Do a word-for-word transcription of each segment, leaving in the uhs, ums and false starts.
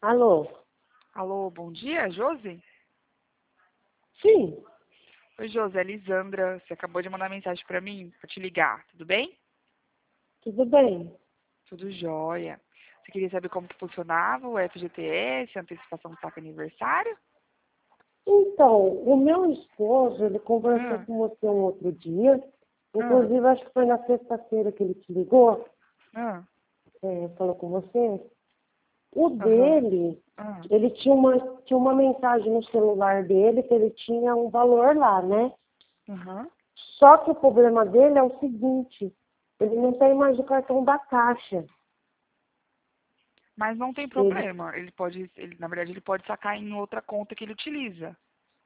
Alô? Alô, bom dia, Josi? Sim, Oi, Josi, é Lisandra. Você acabou de mandar mensagem pra mim, pra te ligar, tudo bem? tudo bem. Tudo jóia. Você queria saber como que funcionava o F G T S, antecipação do saque aniversário? Então, o meu esposo, ele conversou Ah, com você um outro dia, ah, inclusive acho que foi na sexta-feira que ele te ligou, ah, é, falou com você. O aham, dele, ah, ele tinha uma, tinha uma mensagem no celular dele que ele tinha um valor lá, né? aham. Só que o problema dele é o seguinte, ele não tem mais o cartão da Caixa. Mas não tem Ele, problema. Ele pode, ele, na verdade, ele pode sacar em outra conta que ele utiliza.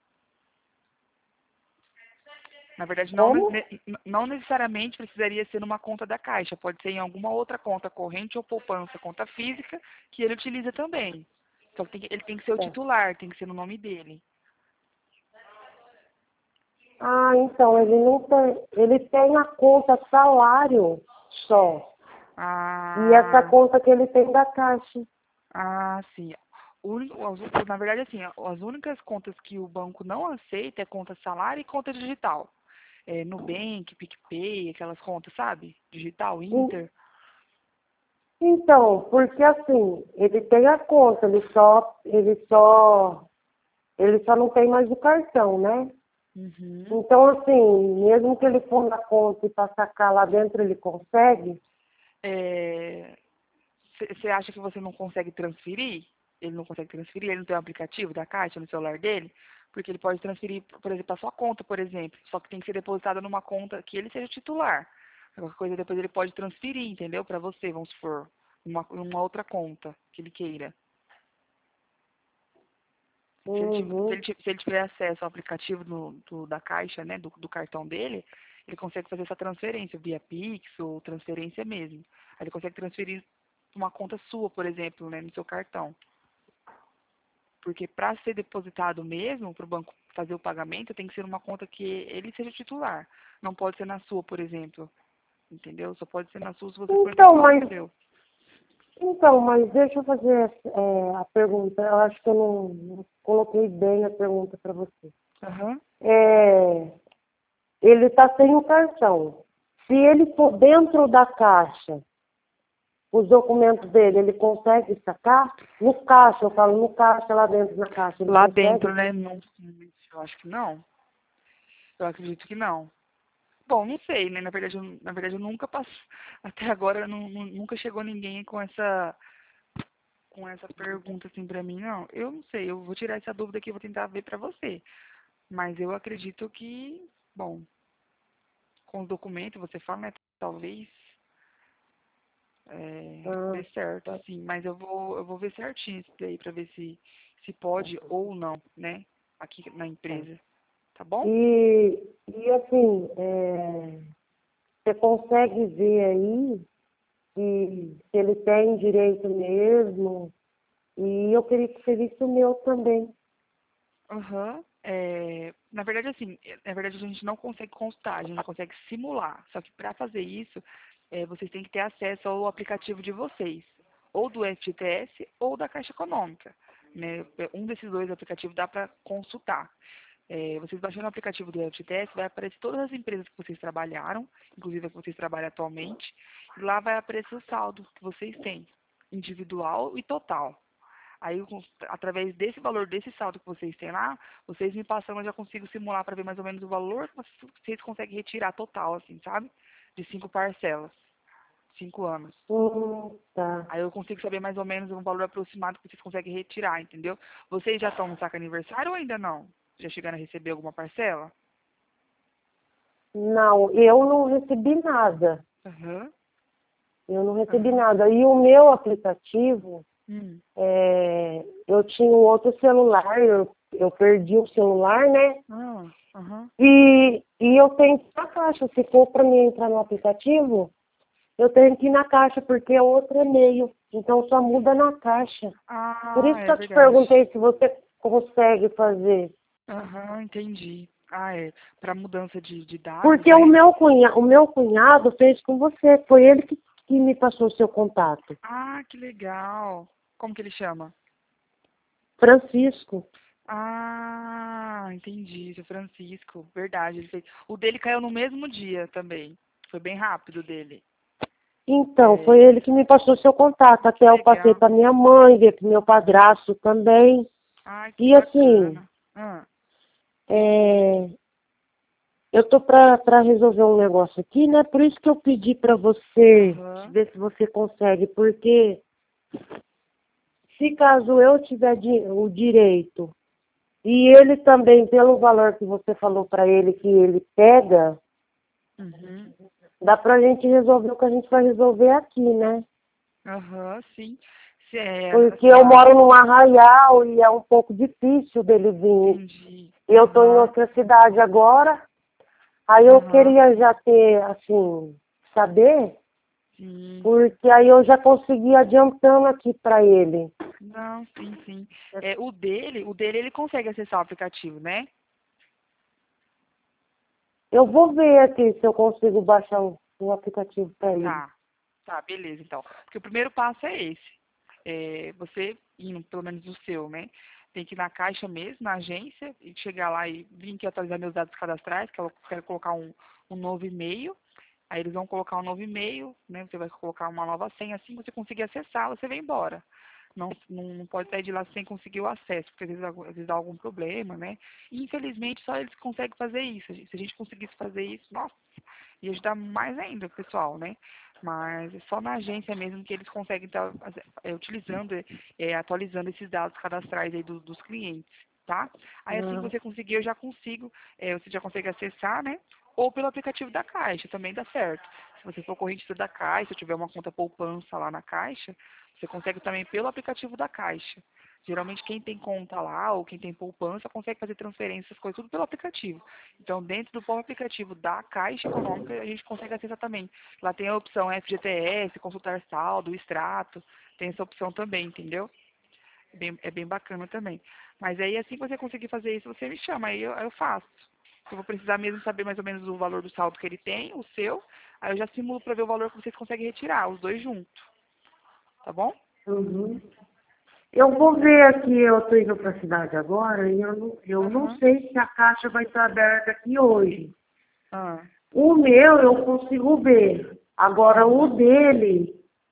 Na verdade, não, ne- como? ne- não necessariamente precisaria ser numa conta da Caixa. Pode ser em alguma outra conta corrente ou poupança, conta física, que ele utiliza também. Só que tem que- ele tem que ser o É. titular, tem que ser no nome dele. Ah, então, ele não tem, ele tem a conta salário só. E essa Ah, conta que ele tem da Caixa. ah, sim. O único- as- Na verdade, assim, as únicas contas que o banco não aceita é conta salário e conta digital. É, Nubank, PicPay, aquelas contas, sabe? Digital, En- Inter. Então, porque assim, ele tem a conta, ele só, ele só, ele só não tem mais o cartão, né? Uhum. Então, assim, mesmo que ele for na conta e para sacar lá dentro, ele consegue? Você acha que você não consegue transferir? Ele não consegue transferir? Ele não tem o aplicativo da Caixa no celular dele? Porque ele pode transferir, por exemplo, a sua conta, por exemplo. Só que tem que ser depositada numa conta que ele seja titular. Qualquer coisa depois ele pode transferir, entendeu? Para você, vamos supor. Numa, numa outra conta que ele queira. Se ele, tiver, se, Uhum. ele, ti- se ele tiver acesso ao aplicativo do, do- da Caixa, né, do, do cartão dele, ele consegue fazer essa transferência via Pix ou transferência mesmo. Aí ele consegue transferir para uma conta sua, por exemplo, né, no seu cartão. Porque para ser depositado mesmo, para o banco fazer o pagamento, tem que ser uma conta que ele seja titular. Não pode ser na sua, por exemplo. Entendeu? Só pode ser na sua se você for Então, titular no mas, seu. então, mas deixa eu fazer é, a pergunta. Eu acho que eu não, não coloquei bem a pergunta para você. Aham. É, ele está sem o cartão. Se ele for dentro da caixa, os documentos dele, ele consegue sacar? No caixa, eu falo no caixa, lá dentro na caixa, ele Lá dentro, consegue? né? Não, eu acho que não. Eu acredito que não. Bom, não sei, né? Na verdade, eu, na verdade, eu nunca passei. Até agora, não, não- nunca chegou ninguém com essa, com essa pergunta assim pra mim, não. Eu não sei, eu vou tirar essa dúvida aqui e vou tentar ver pra você. Mas eu acredito que, bom, com o documento, você fala, né? Talvez é, Ah, dê certo, tá. sim. Mas eu vou, eu vou ver certinho isso daí pra ver se, se pode ou não, né? Aqui na empresa. Tá bom? E, e assim, é, você consegue ver aí se, se ele tem direito mesmo? E eu queria que você visse o meu também. Aham. É, na verdade, assim, é, na verdade a gente não consegue constar, a gente consegue simular. Só que para fazer isso, é, vocês têm que ter acesso ao aplicativo de vocês, ou do F G T S ou da Caixa Econômica. Né? Um desses dois aplicativos dá para consultar. É, vocês baixando o aplicativo do F G T S, vai aparecer todas as empresas que vocês trabalharam, inclusive a que vocês trabalham atualmente, e lá vai aparecer o saldo que vocês têm, individual e total. Aí, com- através desse valor, desse saldo que vocês têm lá, vocês me passando, eu já consigo simular para ver mais ou menos o valor que vocês conseguem retirar total, assim, sabe? De cinco parcelas, cinco anos. Hum, tá. Aí eu consigo saber mais ou menos um valor aproximado que vocês conseguem retirar, entendeu? Vocês já estão no saco aniversário ou ainda não? Já chegaram a receber alguma parcela? Não, eu não recebi nada. Aham, Eu não recebi aham. nada. E o meu aplicativo, Hum, é, eu tinha um outro celular, eu, eu perdi o celular, né? ah, aham. E, e eu tenho que ir na caixa. Se for para mim entrar no aplicativo, eu tenho que ir na caixa, porque é outro e-mail. Então só muda na caixa. Por Ah, isso que é eu te verdade. perguntei se você consegue fazer. Aham, entendi. Ah, é. Para mudança de, de dados, Porque o né? meu cunhado, o meu cunhado fez com você. Foi ele que, que me passou o seu contato. Ah, que legal. Como que ele chama? Francisco. Ah, entendi, seu Francisco. Verdade, ele fez. O dele caiu no mesmo dia também. Foi bem rápido o dele. Então, foi É, ele que me passou seu contato. que Até eu passei legal. para minha mãe, ver para meu padrasto também. Ai, que E assim, bacana. Ah, é, eu tô para resolver um negócio aqui, né? Por isso que eu pedi para você, aham. ver se você consegue, porque se caso eu tiver di- o direito e ele também, pelo valor que você falou para ele que ele pega, Uhum. dá pra gente resolver o que a gente vai resolver aqui, né? Aham, sim. Se é, Porque assim, eu a... moro num arraial e é um pouco difícil dele vir. Entendi. E eu tô em Aham, outra cidade agora, aí eu aham. queria já ter, assim, saber, Sim. porque aí eu já consegui adiantando aqui pra ele. Não, sim, sim. É, o dele, o dele ele consegue acessar o aplicativo, né? Eu vou ver aqui se eu consigo baixar o, o aplicativo pra ele. Tá. Tá, beleza, então. Porque o primeiro passo é esse. É, você indo, pelo menos o seu, né? Tem que ir na caixa mesmo, na agência, e chegar lá e vir aqui atualizar meus dados cadastrais, que eu quero colocar um, um novo e-mail. Aí eles vão colocar um novo e-mail, né? Você vai colocar uma nova senha, assim que você conseguir acessar, você vem embora. Não, não, não pode sair de lá sem conseguir o acesso, porque às vezes, às vezes dá algum problema, né? E infelizmente só eles conseguem fazer isso. Se a gente conseguisse fazer isso, nossa, ia ajudar mais ainda o pessoal, né? Mas é só na agência mesmo que eles conseguem estar é, utilizando, é, atualizando esses dados cadastrais aí do- dos clientes, tá? Aí assim que Ah, você conseguir, eu já consigo, é, você já consegue acessar, né? Ou pelo aplicativo da Caixa, também dá certo. Se você for correntista da Caixa, tiver uma conta poupança lá na Caixa, você consegue também pelo aplicativo da Caixa. Geralmente quem tem conta lá ou quem tem poupança consegue fazer transferências, coisas tudo pelo aplicativo. Então, dentro do próprio aplicativo da Caixa Econômica, a gente consegue acessar também. Lá tem a opção F G T S, consultar saldo, extrato, tem essa opção também, entendeu? É bem, é bem bacana também. Mas aí, assim que você conseguir fazer isso, você me chama, aí eu, aí eu faço. Eu vou precisar mesmo saber mais ou menos o valor do saldo que ele tem, o seu, aí eu já simulo para ver o valor que vocês conseguem retirar, os dois juntos, tá bom? uhum. Eu vou ver aqui, eu tô indo pra cidade agora e eu não, eu não Aham. sei se a caixa vai estar aberta aqui hoje. Ah, O meu eu consigo ver. Agora o uhum. dele,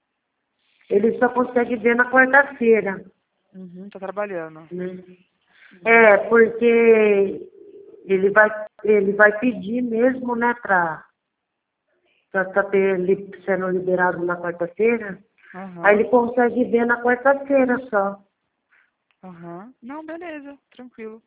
ele só consegue ver na quarta-feira, Uhum, tá trabalhando. né? Uhum. É, porque ele vai, ele vai pedir mesmo, né, para estar ter, li- sendo liberado na quarta-feira. Aí Aham. ele consegue ver na quarta-feira só. Aham. Não, beleza, tranquilo.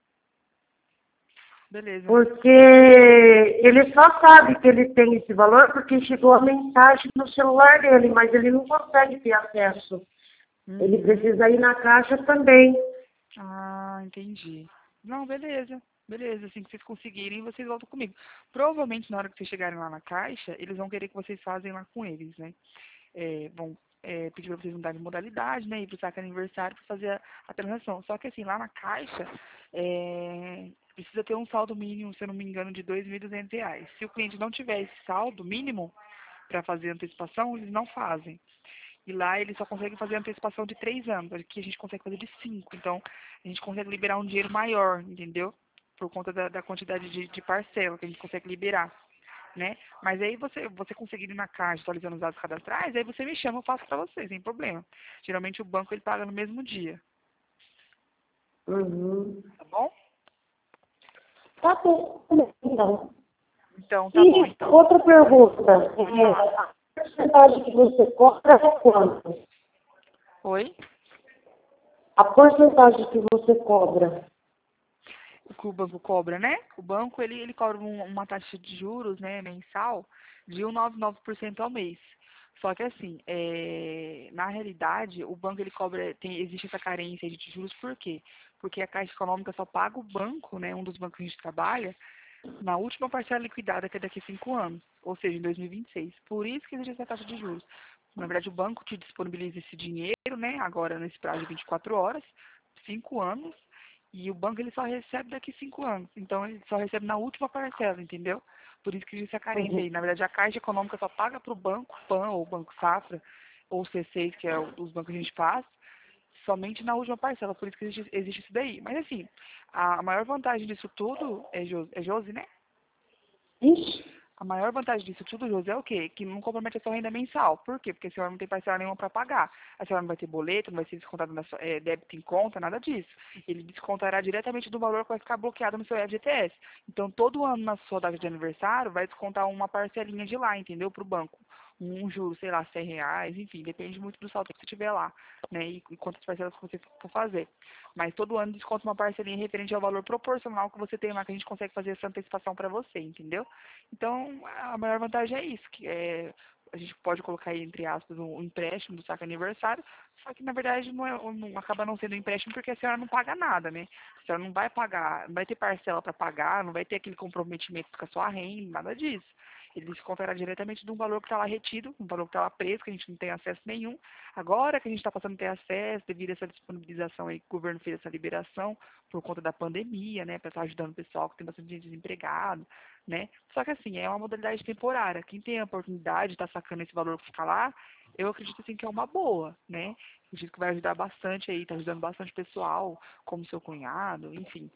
Beleza. Porque ele só sabe que ele tem esse valor porque chegou a mensagem no celular dele, mas ele não consegue ter acesso. Ele Uhum. precisa ir na caixa também. Ah, entendi. Não, beleza. Beleza, assim que vocês conseguirem, vocês voltam comigo. Provavelmente na hora que vocês chegarem lá na caixa, eles vão querer que vocês fazem lá com eles, né? É, vão é, pedir para vocês mudarem de modalidade, né? Ir pro saque aniversário para fazer a, a transação. Só que assim, lá na caixa, é, precisa ter um saldo mínimo, se eu não me engano, de dois mil e duzentos reais. Se o cliente não tiver esse saldo mínimo para fazer a antecipação, eles não fazem. E lá eles só conseguem fazer a antecipação de três anos. Aqui a gente consegue fazer de cinco. Então, a gente consegue liberar um dinheiro maior, entendeu? Por conta da, da quantidade de, de parcela que a gente consegue liberar, né? Mas aí você, você conseguindo ir na caixa, atualizando os dados cadastrais, aí você me chama, eu faço pra você, sem problema. Geralmente o banco ele paga no mesmo dia, Uhum. tá bom? Tá bom, então. Então, tá bom, E então. outra pergunta, Pode falar. é, a porcentagem que você cobra é quanto? Oi? A porcentagem que você cobra. O que o banco cobra, né? O banco, ele, ele cobra um- uma taxa de juros, né, mensal, de um vírgula noventa e nove por cento ao mês. Só que assim, é, na realidade, o banco ele cobra, tem, existe essa carência de juros por quê? Porque a Caixa Econômica só paga o banco, né, um dos bancos que a gente trabalha, na última parcela liquidada, que é daqui a cinco anos, ou seja, em dois mil e vinte e seis. Por isso que existe essa taxa de juros. Na verdade, o banco te disponibiliza esse dinheiro, né, agora nesse prazo de vinte e quatro horas, cinco anos, e o banco ele só recebe daqui a cinco anos. Então, ele só recebe na última parcela, entendeu? Por isso que existe a carência Uhum. aí. Na verdade, a Caixa Econômica só paga para o banco, PAN ou Banco Safra, ou C seis, que é o- os bancos que a gente faz, somente na última parcela, por isso que existe, existe isso daí. Mas assim, a maior vantagem disso tudo é Josi, é Josi, né? Ixi, A maior vantagem disso tudo, Josi, é o quê? Que não compromete a sua renda mensal. Por quê? Porque a senhora não tem parcela nenhuma para pagar. A senhora não vai ter boleto, não vai ser descontado na sua, é, débito em conta, nada disso. Ele descontará diretamente do valor que vai ficar bloqueado no seu F G T S. Então, todo ano na sua data de aniversário, vai descontar uma parcelinha de lá, entendeu? Para o banco. Um juro, sei lá, cem reais, enfim, depende muito do saldo que você tiver lá, né? E, e quantas parcelas que você for fazer. Mas todo ano desconta uma parcelinha referente ao valor proporcional que você tem lá, que a gente consegue fazer essa antecipação para você, entendeu? Então, a maior vantagem é isso, que é, a gente pode colocar aí, entre aspas, um empréstimo do saque aniversário, só que, na verdade, não, é, não acaba não sendo empréstimo porque a senhora não paga nada, né? A senhora não vai pagar, não vai ter parcela para pagar, não vai ter aquele comprometimento com a sua renda, nada disso. Ele descontará diretamente de um valor que está lá retido, um valor que está lá preso, que a gente não tem acesso nenhum. Agora que a gente está passando a ter acesso, devido a essa disponibilização aí, que o governo fez essa liberação por conta da pandemia, né, para estar ajudando o pessoal que tem bastante gente desempregado, né? Só que assim, é uma modalidade temporária. Quem tem a oportunidade de estar sacando esse valor que fica lá, eu acredito assim que é uma boa, né? Acredito que vai ajudar bastante aí, tá ajudando bastante pessoal, como seu cunhado, enfim.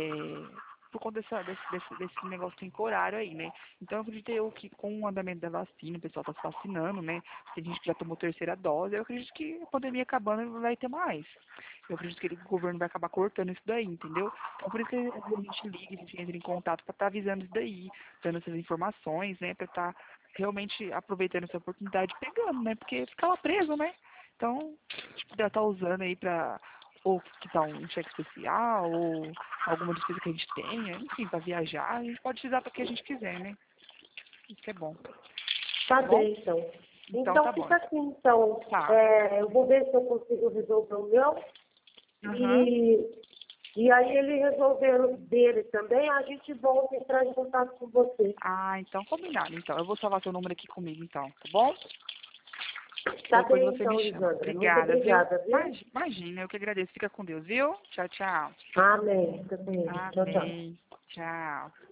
É, por conta dessa, desse, desse, desse negócio temporário aí, né? Então eu acredito eu que com o andamento da vacina, o pessoal tá se vacinando, né? Tem gente que já tomou terceira dose, eu acredito que a pandemia acabando não vai ter mais. Eu acredito que ele, o governo vai acabar cortando isso daí, entendeu? Então por isso que a gente liga, a gente entra em contato para estar avisando isso daí, dando essas informações, né? Para estar realmente aproveitando essa oportunidade e pegando, né? Porque fica lá preso, né? Então, a gente puder estar usando aí para ou quitar um cheque especial, ou alguma despesa que a gente tenha, enfim, para viajar, a gente pode utilizar para o que a gente quiser, né? Isso que é bom. tá Tá bom? bem, então. Então tá Então bom. fica assim, então. Tá. É, eu vou ver se eu consigo resolver o meu. Aham. E, e aí ele resolver o dele também, a gente volta a entrar em contato com você. Ah, então combinado. Então, eu vou salvar seu número aqui comigo, então, tá bom? Tá Depois bem, você me então, chama. Lisandra. Muito Obrigada, viu? obrigada, viu? Imag- Imagina, eu que agradeço. Fica com Deus, viu? Tchau, tchau. Amém. Fica bem. Tchau, tchau. Amém. Tchau.